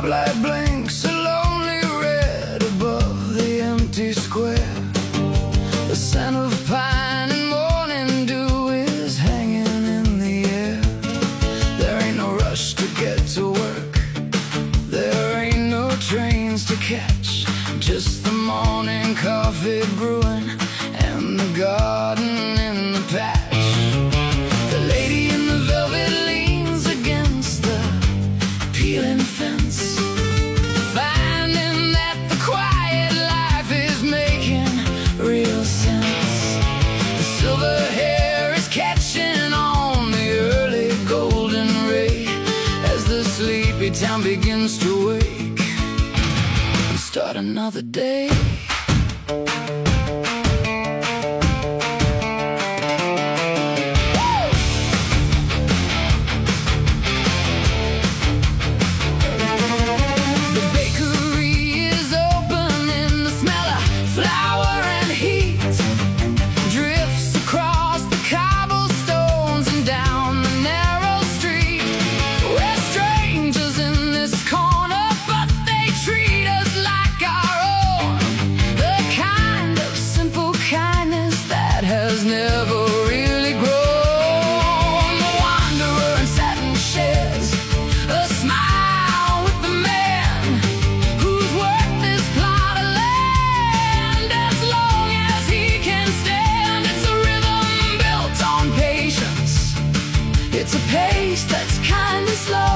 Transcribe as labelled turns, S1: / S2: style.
S1: stoplight blinks a lonely red above the empty square. The scent of pine and morning dew is hanging in the air. There ain't no rush to get to work, there ain't no trains to catch, just the morning coffee brewing and the garden in the patch. The lady in the velvet leans against the peeling fence, finding that the quiet life is making real sense. The silver hair is catching on the early golden ray as the sleepy town begins to wake and start another day. Has never really grown. The wanderer in satin shares a smile with the man whose worth is plot of land. As long as he can stand, it's a rhythm built on patience. It's a pace that's kind of slow.